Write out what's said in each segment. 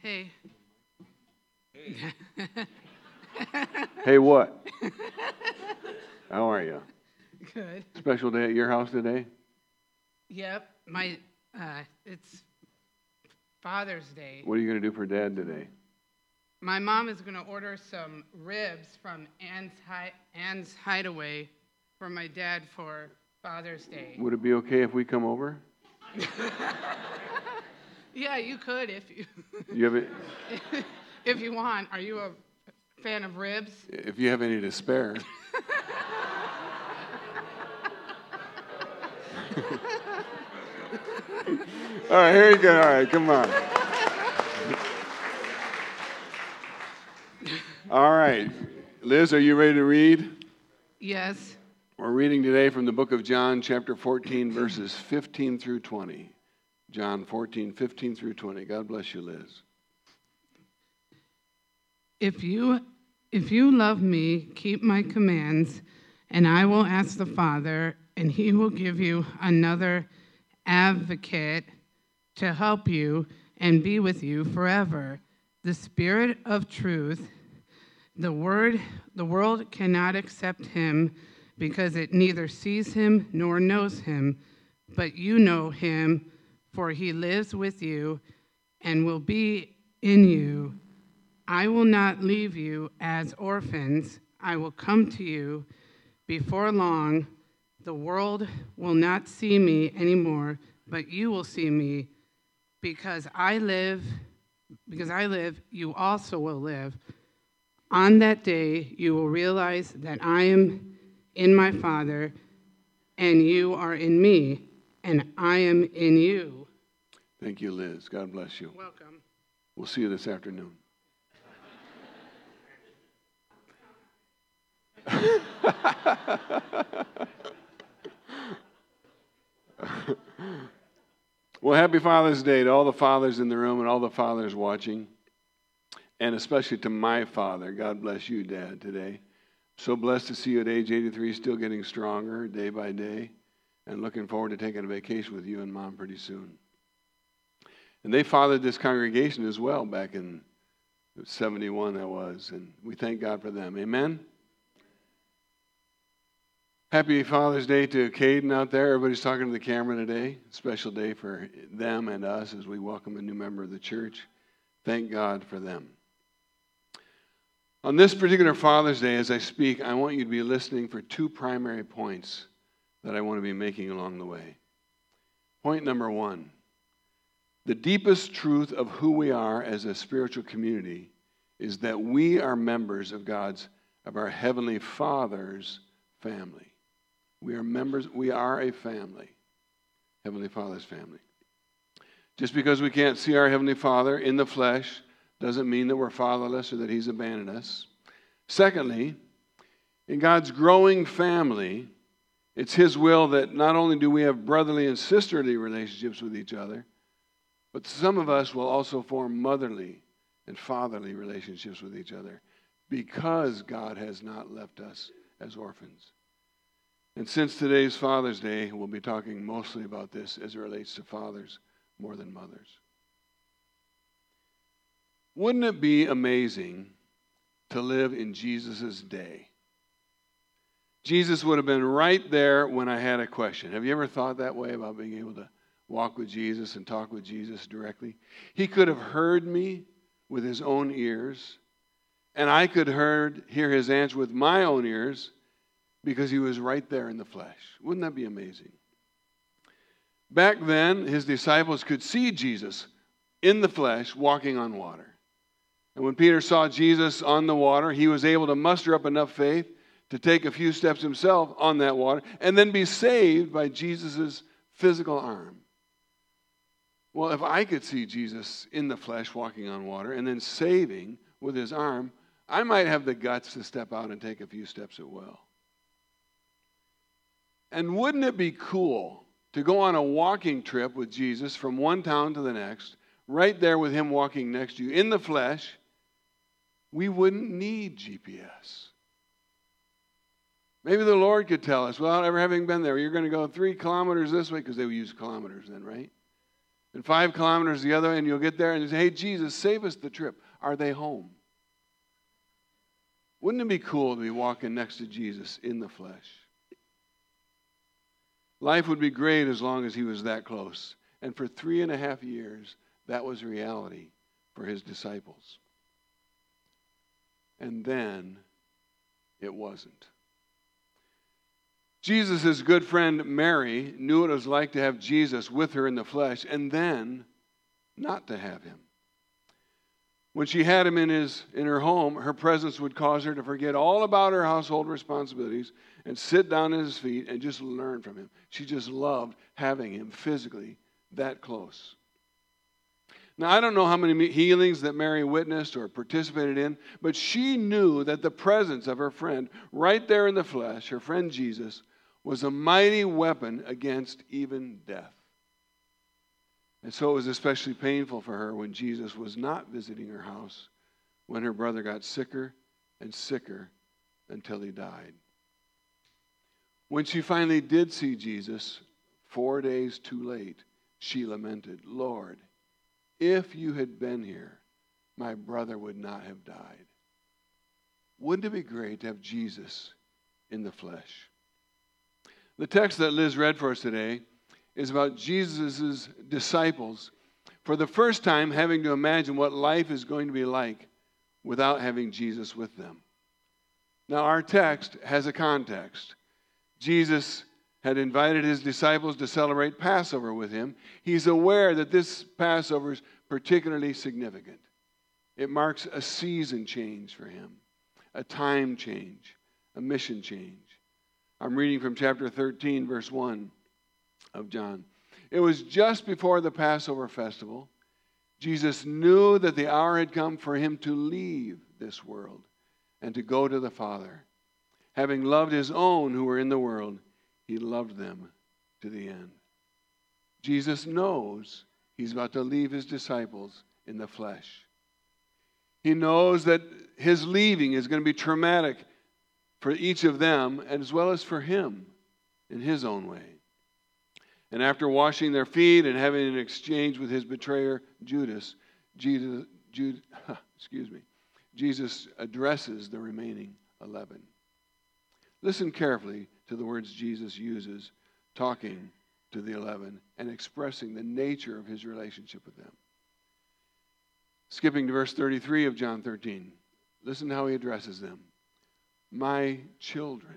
Hey. Hey, what? How are you? Good. Special day at your house today? Yep. It's Father's Day. What are you going to do for Dad today? My mom is going to order some ribs from Ann's Hideaway for my dad for Father's Day. Would it be okay if we come over? Yeah, you could if you You have it, if you want. Are you a fan of ribs? if you have any to spare. All right, here you go. All right, come on. All right. Liz, are you ready to read? Yes. We're reading today from the book of John, chapter 14, verses 15 through 20. John 14, 15 through 20. God bless you, Liz. If you love me, keep my commands, and I will ask the Father, and he will give you another advocate to help you and be with you forever, the Spirit of truth. The world cannot accept him because it neither sees him nor knows him, but you know him, for he lives with you and will be in you. I will not leave you as orphans. I will come to you. Before long, the world will not see me anymore, but you will see me. Because I live, you also will live. On that day, you will realize that I am in my Father, and you are in me, and I am in you. Thank you, Liz. God bless you. Welcome. We'll see you this afternoon. Well, happy Father's Day to all the fathers in the room and all the fathers watching, and especially to my father. God bless you, Dad, today. So blessed to see you at age 83, still getting stronger day by day, and looking forward to taking a vacation with you and Mom pretty soon. And they fathered this congregation as well back in 71, that was, and we thank God for them. Amen? Happy Father's Day to Caden out there. Everybody's talking to the camera today. Special day for them and us as we welcome a new member of the church. Thank God for them. On this particular Father's Day, as I speak, I want you to be listening for two primary points that I want to be making along the way. Point number one, the deepest truth of who we are as a spiritual community is that we are members of our Heavenly Father's family. We are members, we are a family, Heavenly Father's family. Just because we can't see our Heavenly Father in the flesh doesn't mean that we're fatherless or that He's abandoned us. Secondly, in God's growing family, it's His will that not only do we have brotherly and sisterly relationships with each other, but some of us will also form motherly and fatherly relationships with each other because God has not left us as orphans. And since today's Father's Day, we'll be talking mostly about this as it relates to fathers more than mothers. Wouldn't it be amazing to live in Jesus' day? Jesus would have been right there when I had a question. Have you ever thought that way about being able to walk with Jesus and talk with Jesus directly? He could have heard me with His own ears, and I could hear His answer with my own ears because He was right there in the flesh. Wouldn't that be amazing? Back then, His disciples could see Jesus in the flesh walking on water. And when Peter saw Jesus on the water, he was able to muster up enough faith to take a few steps himself on that water and then be saved by Jesus' physical arm. Well, if I could see Jesus in the flesh walking on water and then saving with His arm, I might have the guts to step out and take a few steps as well. And wouldn't it be cool to go on a walking trip with Jesus from one town to the next, right there with Him walking next to you in the flesh? We wouldn't need GPS. Maybe the Lord could tell us, without ever having been there, you're going to go 3 kilometers this way, because they would use kilometers then, right? And 5 kilometers the other way, and you'll get there and you say, hey, Jesus, save us the trip. Are they home? Wouldn't it be cool to be walking next to Jesus in the flesh? Life would be great as long as he was that close. And for 3.5 years, that was reality for his disciples. And then it wasn't. Jesus' good friend Mary knew what it was like to have Jesus with her in the flesh and then not to have him. When she had him in her home, her presence would cause her to forget all about her household responsibilities and sit down at his feet and just learn from him. She just loved having him physically that close. Now, I don't know how many healings that Mary witnessed or participated in, but she knew that the presence of her friend right there in the flesh, her friend Jesus, was a mighty weapon against even death. And so it was especially painful for her when Jesus was not visiting her house, when her brother got sicker and sicker until he died. When she finally did see Jesus, 4 days too late, she lamented, Lord, if you had been here, my brother would not have died. Wouldn't it be great to have Jesus in the flesh? The text that Liz read for us today is about Jesus' disciples for the first time having to imagine what life is going to be like without having Jesus with them. Now, our text has a context. Jesus had invited his disciples to celebrate Passover with him. He's aware that this Passover is particularly significant. It marks a season change for him, a time change, a mission change. I'm reading from chapter 13, verse 1 of John. It was just before the Passover festival. Jesus knew that the hour had come for him to leave this world and to go to the Father. Having loved his own who were in the world, he loved them to the end. Jesus knows he's about to leave his disciples in the flesh. He knows that his leaving is going to be traumatic for each of them as well as for him in his own way. And after washing their feet and having an exchange with his betrayer, Judas, Jesus addresses the remaining 11. Listen carefully to the words Jesus uses talking to the 11 and expressing the nature of his relationship with them. Skipping to verse 33 of John 13, listen to how he addresses them. My children,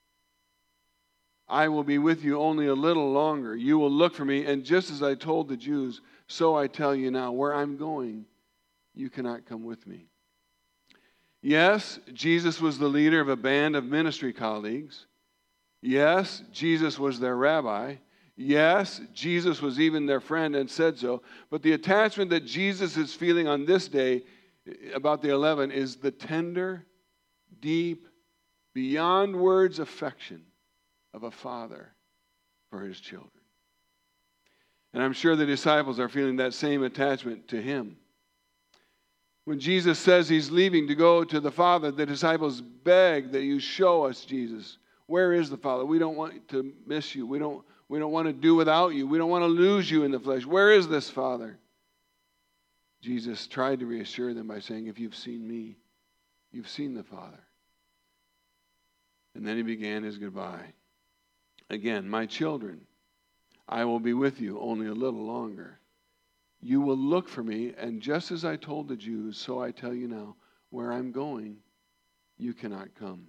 I will be with you only a little longer. You will look for me, and just as I told the Jews, so I tell you now, where I'm going, you cannot come with me. Yes, Jesus was the leader of a band of ministry colleagues. Yes, Jesus was their rabbi. Yes, Jesus was even their friend and said so. But the attachment that Jesus is feeling on this day about the 11 is the tender, deep, beyond words affection of a father for his children. And I'm sure the disciples are feeling that same attachment to him. When Jesus says he's leaving to go to the Father, the disciples beg that you show us Jesus. Where is the Father? We don't want to miss you. We don't want to do without you. We don't want to lose you in the flesh. Where is this Father? Jesus tried to reassure them by saying, if you've seen me, you've seen the Father. And then he began his goodbye. Again, my children, I will be with you only a little longer. You will look for me, and just as I told the Jews, so I tell you now, where I'm going, you cannot come.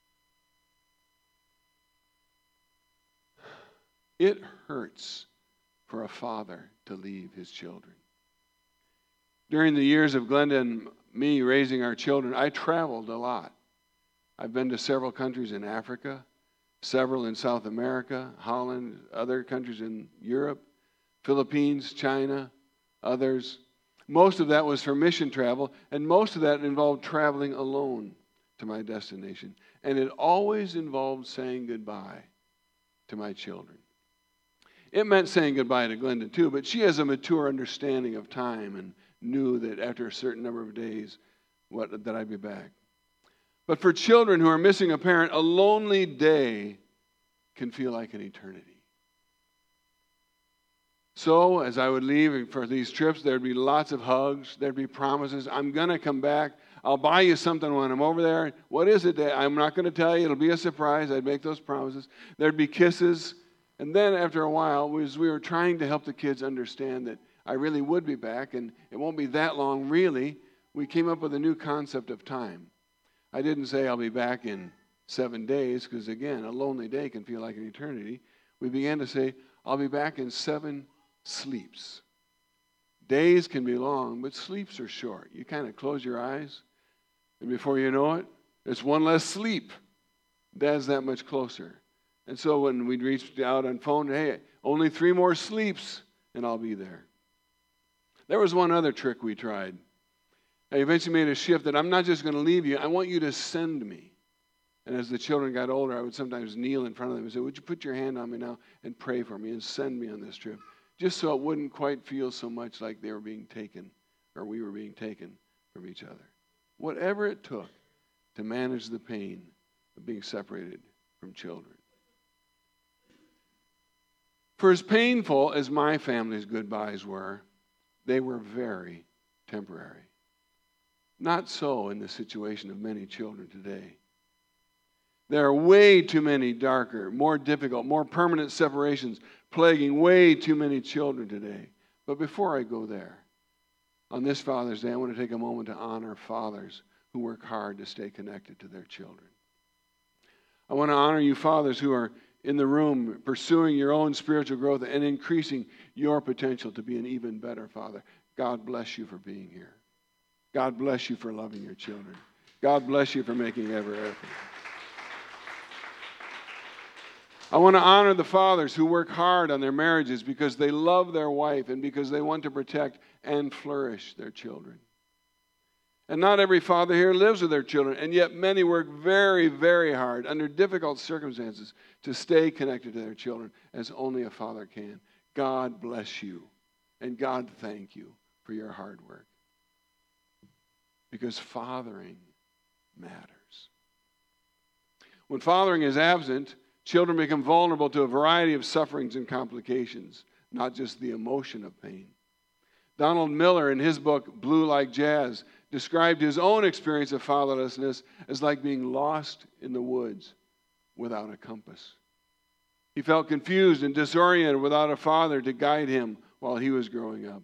It hurts for a father to leave his children. During the years of Glenda and me raising our children, I traveled a lot. I've been to several countries in Africa, several in South America, Holland, other countries in Europe, Philippines, China, others. Most of that was for mission travel, and most of that involved traveling alone to my destination. And it always involved saying goodbye to my children. It meant saying goodbye to Glenda too, but she has a mature understanding of time and knew that after a certain number of days that I'd be back. But for children who are missing a parent, a lonely day can feel like an eternity. So as I would leave for these trips, there'd be lots of hugs. There'd be promises. I'm going to come back. I'll buy you something when I'm over there. What is it, Dad? I'm not going to tell you. It'll be a surprise. I'd make those promises. There'd be kisses. And then after a while, we were trying to help the kids understand that I really would be back, and it won't be that long, really. We came up with a new concept of time. I didn't say I'll be back in 7 days, because again, a lonely day can feel like an eternity. We began to say, I'll be back in 7 sleeps. Days can be long, but sleeps are short. You kind of close your eyes, and before you know it, there's one less sleep. Dad's that much closer. And so when we'd reach out on phone, hey, only 3 more sleeps, and I'll be there. There was one other trick we tried. I eventually made a shift that I'm not just going to leave you, I want you to send me. And as the children got older, I would sometimes kneel in front of them and say, would you put your hand on me now and pray for me and send me on this trip? Just so it wouldn't quite feel so much like they were being taken or we were being taken from each other. Whatever it took to manage the pain of being separated from children. For as painful as my family's goodbyes were, they were very temporary. Not so in the situation of many children today. There are way too many darker, more difficult, more permanent separations plaguing way too many children today. But before I go there, on this Father's Day, I want to take a moment to honor fathers who work hard to stay connected to their children. I want to honor you fathers who are in the room pursuing your own spiritual growth and increasing your potential to be an even better father. God bless you for being here. God bless you for loving your children. God bless you for making every effort. I want to honor the fathers who work hard on their marriages because they love their wife and because they want to protect and flourish their children. And not every father here lives with their children, and yet many work very, very hard under difficult circumstances to stay connected to their children as only a father can. God bless you, and God thank you for your hard work. Because fathering matters. When fathering is absent, children become vulnerable to a variety of sufferings and complications, not just the emotion of pain. Donald Miller, in his book, Blue Like Jazz, described his own experience of fatherlessness as like being lost in the woods without a compass. He felt confused and disoriented without a father to guide him while he was growing up.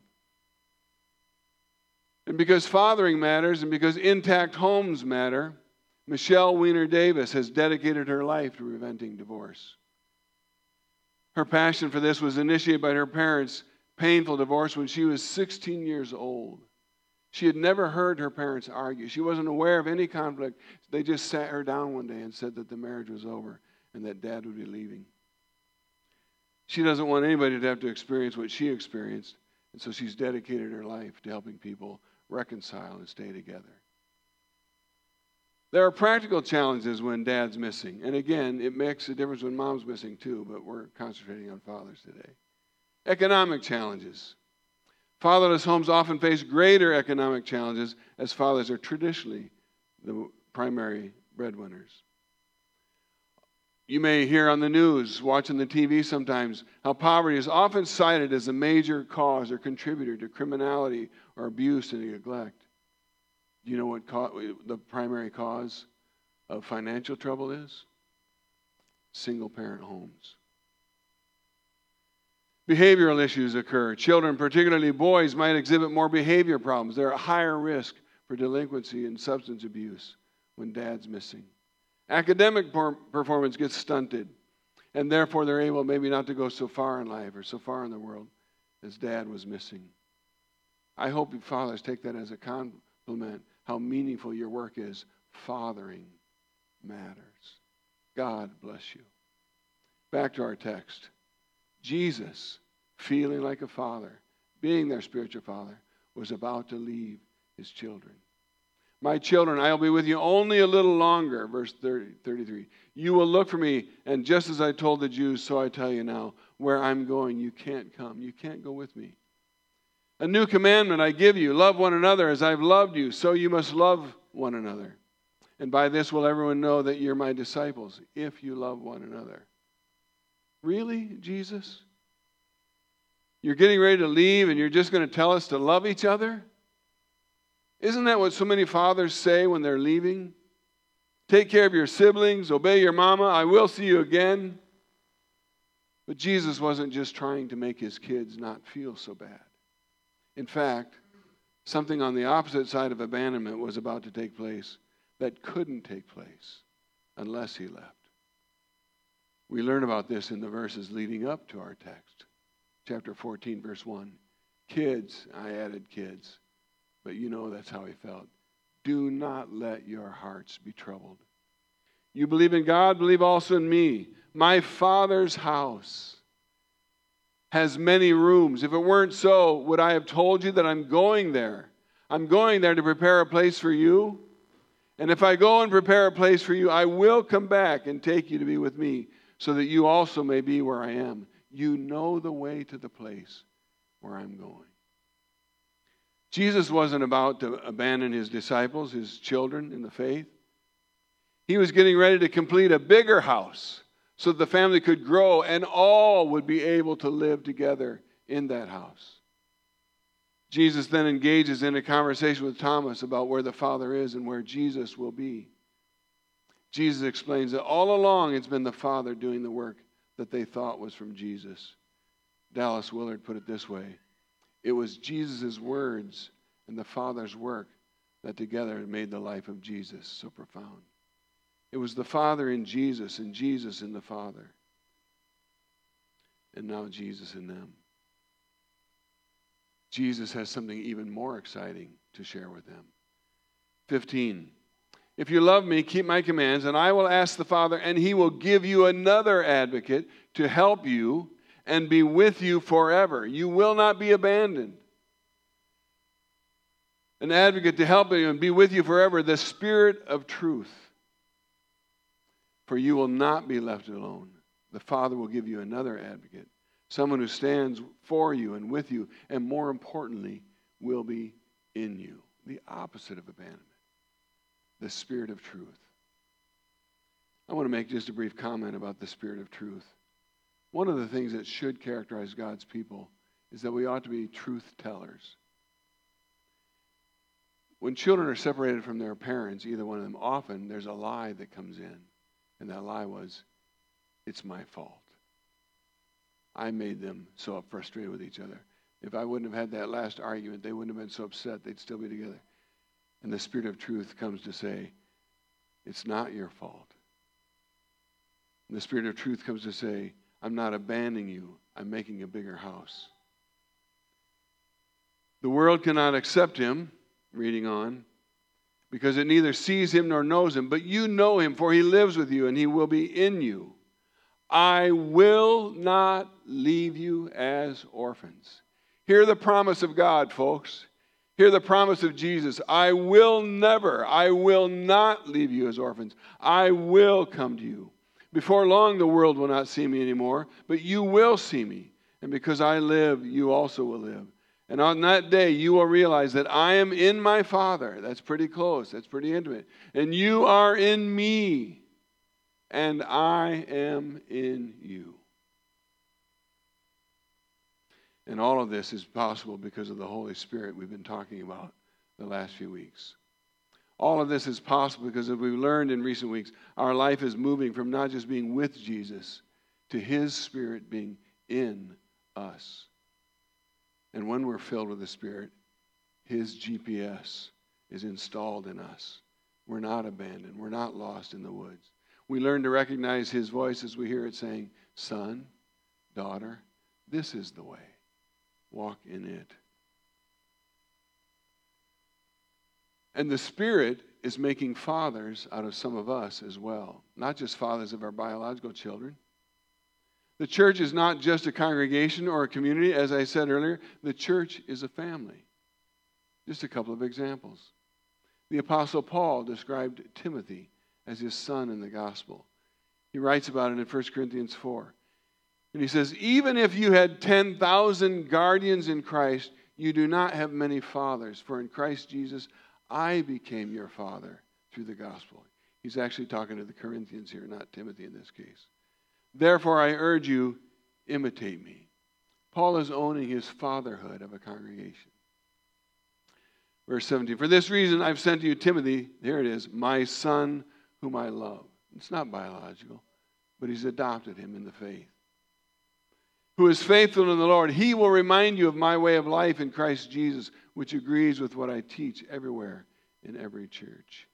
And because fathering matters and because intact homes matter, Michelle Weiner Davis has dedicated her life to preventing divorce. Her passion for this was initiated by her parents' painful divorce when she was 16 years old. She had never heard her parents argue. She wasn't aware of any conflict. They just sat her down one day and said that the marriage was over and that Dad would be leaving. She doesn't want anybody to have to experience what she experienced, and so she's dedicated her life to helping people reconcile and stay together. There are practical challenges when Dad's missing. And again, it makes a difference when Mom's missing too, but we're concentrating on fathers today. Economic challenges. Fatherless homes often face greater economic challenges as fathers are traditionally the primary breadwinners. You may hear on the news, watching the TV sometimes, how poverty is often cited as a major cause or contributor to criminality or abuse and neglect. Do you know what the primary cause of financial trouble is? Single-parent homes. Behavioral issues occur. Children, particularly boys, might exhibit more behavior problems. They're at higher risk for delinquency and substance abuse when Dad's missing. Academic performance gets stunted, and therefore they're able maybe not to go so far in life or so far in the world as Dad was missing. I hope you fathers take that as a compliment, how meaningful your work is. Fathering matters. God bless you. Back to our text. Jesus, feeling like a father, being their spiritual father, was about to leave his children. My children, I will be with you only a little longer, verse 33. You will look for me, and just as I told the Jews, so I tell you now, where I'm going, you can't come. You can't go with me. A new commandment I give you, love one another as I've loved you, so you must love one another. And by this will everyone know that you're my disciples, if you love one another. Really, Jesus? You're getting ready to leave and you're just going to tell us to love each other? Isn't that what so many fathers say when they're leaving? Take care of your siblings, obey your mama, I will see you again. But Jesus wasn't just trying to make his kids not feel so bad. In fact, something on the opposite side of abandonment was about to take place that couldn't take place unless he left. We learn about this in the verses leading up to our text. Chapter 14, verse 1. Kids, I added kids, but you know that's how he felt. Do not let your hearts be troubled. You believe in God, believe also in me. My Father's house has many rooms. If it weren't so, would I have told you that I'm going there? I'm going there to prepare a place for you. And if I go and prepare a place for you, I will come back and take you to be with me, so that you also may be where I am. You know the way to the place where I'm going. Jesus wasn't about to abandon his disciples, his children in the faith. He was getting ready to complete a bigger house so that the family could grow and all would be able to live together in that house. Jesus then engages in a conversation with Thomas about where the Father is and where Jesus will be. Jesus explains that all along it's been the Father doing the work that they thought was from Jesus. Dallas Willard put it this way: it was Jesus' words and the Father's work that together made the life of Jesus so profound. It was the Father in Jesus and Jesus in the Father. And now Jesus in them. Jesus has something even more exciting to share with them. 15. If you love me, keep my commands, and I will ask the Father, and he will give you another advocate to help you and be with you forever. You will not be abandoned. An advocate to help you and be with you forever, the Spirit of truth. For you will not be left alone. The Father will give you another advocate, someone who stands for you and with you, and more importantly, will be in you. The opposite of abandonment. The Spirit of truth. I want to make just a brief comment about the Spirit of truth. One of the things that should characterize God's people is that we ought to be truth tellers. When children are separated from their parents, either one of them, often there's a lie that comes in. And that lie was, it's my fault. I made them so frustrated with each other. If I wouldn't have had that last argument, they wouldn't have been so upset. They'd still be together. And the Spirit of truth comes to say, it's not your fault. And the Spirit of truth comes to say, I'm not abandoning you. I'm making a bigger house. The world cannot accept him, reading on, because it neither sees him nor knows him. But you know him, for he lives with you, and he will be in you. I will not leave you as orphans. Hear the promise of God, folks. Hear the promise of Jesus. I will not leave you as orphans. I will come to you. Before long, the world will not see me anymore, but you will see me. And because I live, you also will live. And on that day, you will realize that I am in my Father. That's pretty close. That's pretty intimate. And you are in me. And I am in you. And all of this is possible because of the Holy Spirit we've been talking about the last few weeks. All of this is possible because, as we've learned in recent weeks, our life is moving from not just being with Jesus to his Spirit being in us. And when we're filled with the Spirit, his GPS is installed in us. We're not abandoned. We're not lost in the woods. We learn to recognize his voice as we hear it saying, son, daughter, this is the way. Walk in it. And the Spirit is making fathers out of some of us as well. Not just fathers of our biological children. The church is not just a congregation or a community. As I said earlier, the church is a family. Just a couple of examples. The Apostle Paul described Timothy as his son in the gospel. He writes about it in 1 Corinthians 4. And he says, even if you had 10,000 guardians in Christ, you do not have many fathers. For in Christ Jesus, I became your father through the gospel. He's actually talking to the Corinthians here, not Timothy in this case. Therefore, I urge you, imitate me. Paul is owning his fatherhood of a congregation. Verse 17, for this reason I've sent to you Timothy, here it is, my son whom I love. It's not biological, but he's adopted him in the faith. Who is faithful in the Lord. He will remind you of my way of life in Christ Jesus, which agrees with what I teach everywhere in every church.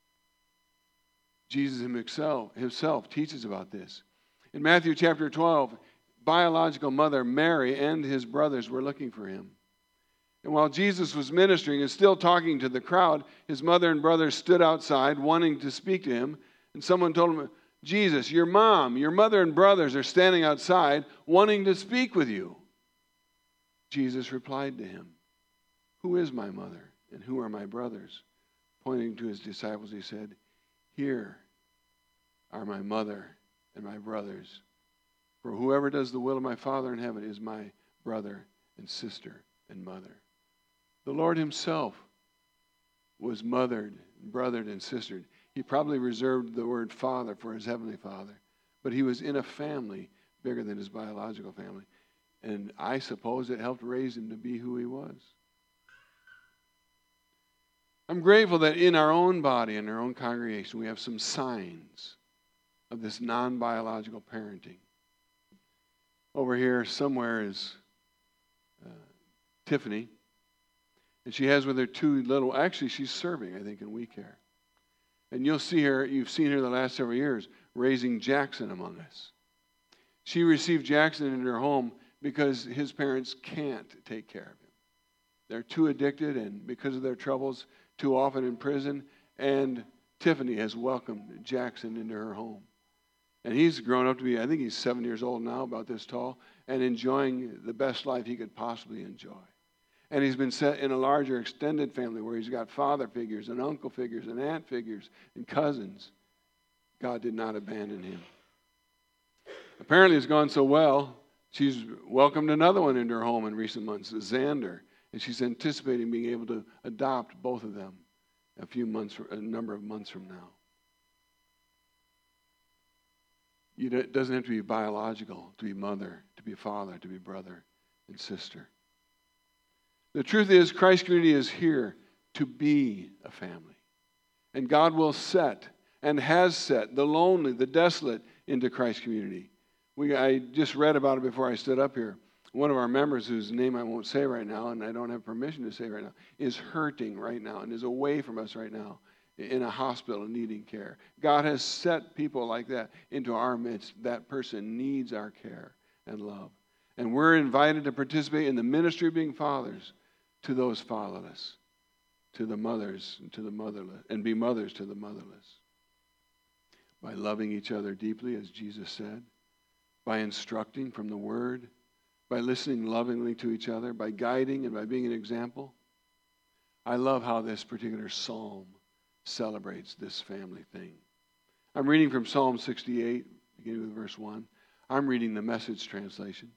Jesus himself teaches about this. In Matthew chapter 12, biological mother Mary and his brothers were looking for him. And while Jesus was ministering and still talking to the crowd, his mother and brothers stood outside wanting to speak to him. And someone told him, Jesus, your mom, your mother and brothers are standing outside wanting to speak with you. Jesus replied to him, who is my mother and who are my brothers? Pointing to his disciples, he said, here are my mother and my brothers. For whoever does the will of my Father in heaven is my brother and sister and mother. The Lord himself was mothered, brothered, and sistered. He probably reserved the word father for his heavenly Father, but he was in a family bigger than his biological family. And I suppose it helped raise him to be who he was. I'm grateful that in our own body, in our own congregation, we have some signs of this non-biological parenting. Over here somewhere is Tiffany, and she has with her two little, actually she's serving, I think, in We Care. And you'll see her, you've seen her the last several years, raising Jackson among us. She received Jackson into her home because his parents can't take care of him. They're too addicted, and because of their troubles, too often in prison, and Tiffany has welcomed Jackson into her home. And he's grown up to be, I think he's 7 years old now, about this tall, and enjoying the best life he could possibly enjoy. And he's been set in a larger extended family where he's got father figures and uncle figures and aunt figures and cousins. God did not abandon him. Apparently it's gone so well, she's welcomed another one into her home in recent months, Xander. And she's anticipating being able to adopt both of them a number of months from now. It doesn't have to be biological to be mother, to be father, to be brother and sister. The truth is, Christ Community is here to be a family. And God will set and has set the lonely, the desolate into Christ Community. I just read about it before I stood up here. One of our members, whose name I won't say right now, and I don't have permission to say right now, is hurting right now and is away from us right now in a hospital needing care. God has set people like that into our midst. That person needs our care and love. And we're invited to participate in the ministry of being fathers to those fatherless, to the mothers and to the motherless, and be mothers to the motherless. By loving each other deeply, as Jesus said, by instructing from the Word, by listening lovingly to each other, by guiding and by being an example. I love how this particular psalm celebrates this family thing. I'm reading from Psalm 68, beginning with verse 1. I'm reading the Message translation.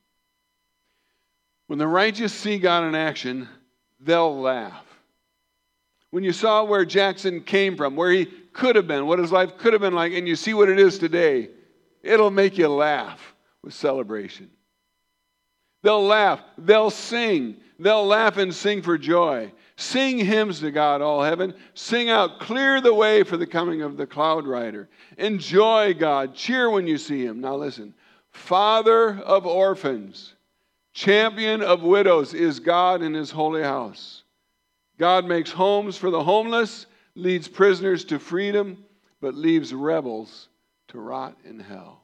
When the righteous see God in action, they'll laugh. When you saw where Jackson came from, where he could have been, what his life could have been like, and you see what it is today, it'll make you laugh with celebration. They'll laugh. They'll sing. They'll laugh and sing for joy. Sing hymns to God, all heaven. Sing out, clear the way for the coming of the cloud rider. Enjoy God. Cheer when you see him. Now listen. Father of orphans, champion of widows is God in his holy house. God makes homes for the homeless, leads prisoners to freedom, but leaves rebels to rot in hell.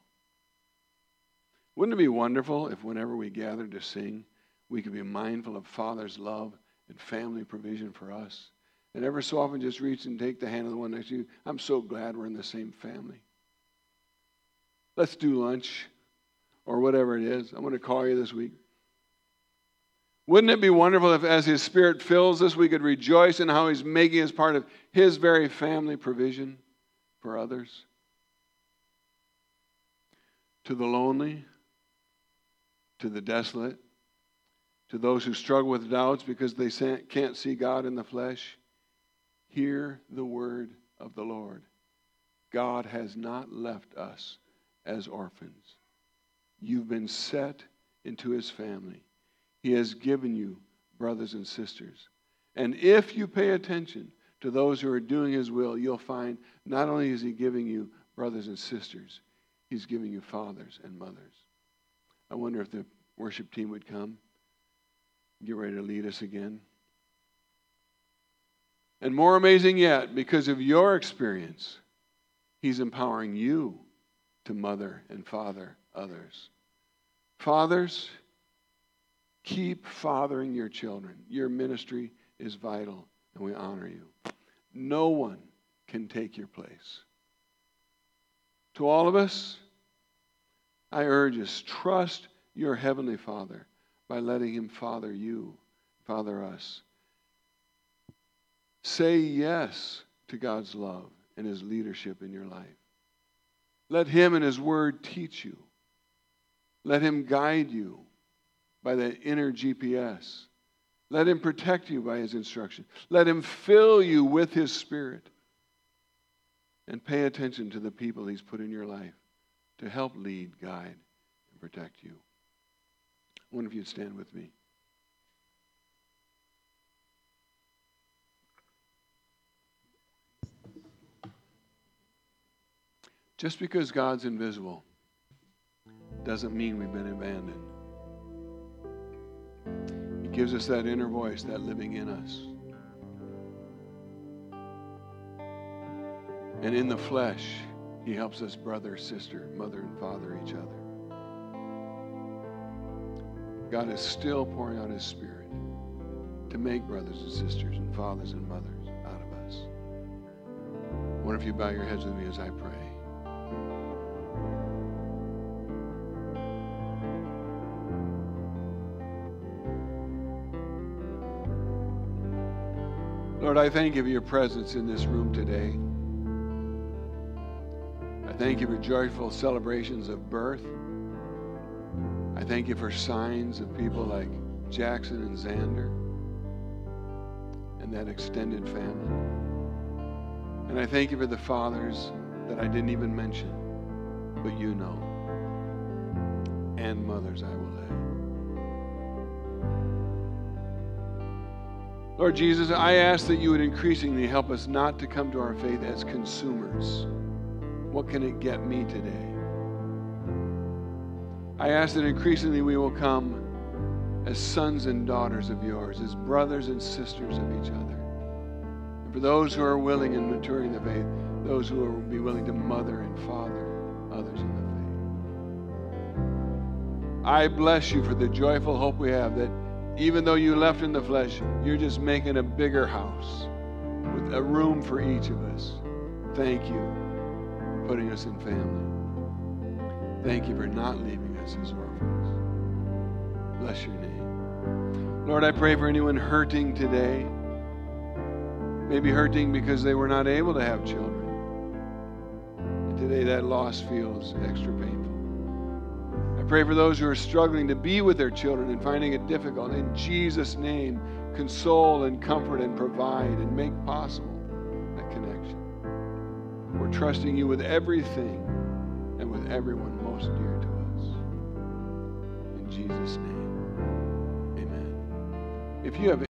Wouldn't it be wonderful if whenever we gather to sing, we could be mindful of Father's love and family provision for us? And ever so often just reach and take the hand of the one next to you. I'm so glad we're in the same family. Let's do lunch or whatever it is. I'm going to call you this week. Wouldn't it be wonderful if as his Spirit fills us, we could rejoice in how he's making us part of his very family provision for others? To the lonely, to the desolate, to those who struggle with doubts because they can't see God in the flesh, hear the word of the Lord. God has not left us as orphans. You've been set into his family. He has given you brothers and sisters. And if you pay attention to those who are doing His will, you'll find not only is He giving you brothers and sisters, He's giving you fathers and mothers. I wonder if the worship team would come, get ready to lead us again. And more amazing yet, because of your experience, He's empowering you to mother and father others. Fathers, keep fathering your children. Your ministry is vital, and we honor you. No one can take your place. To all of us, I urge us, trust your Heavenly Father by letting Him father you, father us. Say yes to God's love and His leadership in your life. Let Him and His Word teach you. Let Him guide you by the inner GPS. Let Him protect you by His instruction. Let Him fill you with His Spirit. And pay attention to the people He's put in your life to help lead, guide, and protect you. I wonder if you'd stand with me. Just because God's invisible doesn't mean we've been abandoned. He gives us that inner voice, that living in us. And in the flesh, He helps us brother, sister, mother, and father each other. God is still pouring out His Spirit to make brothers and sisters and fathers and mothers out of us. I wonder if you bow your heads with me as I pray. Lord, I thank you for your presence in this room today. I thank you for joyful celebrations of birth. I thank you for signs of people like Jackson and Xander and that extended family. And I thank you for the fathers that I didn't even mention, but you know, and mothers I will add. Lord Jesus, I ask that you would increasingly help us not to come to our faith as consumers. What can it get me today? I ask that increasingly we will come as sons and daughters of yours, as brothers and sisters of each other. And for those who are willing and maturing in the faith, those who will be willing to mother and father others in the faith. I bless you for the joyful hope we have that even though you left in the flesh, you're just making a bigger house with a room for each of us. Thank you for putting us in family. Thank you for not leaving us as orphans. Bless your name. Lord, I pray for anyone hurting today. Maybe hurting because they were not able to have children. And today that loss feels extra painful. I pray for those who are struggling to be with their children and finding it difficult. In Jesus' name, console and comfort and provide and make possible that connection. We're trusting you with everything and with everyone most dear to us. In Jesus' name, amen. If you have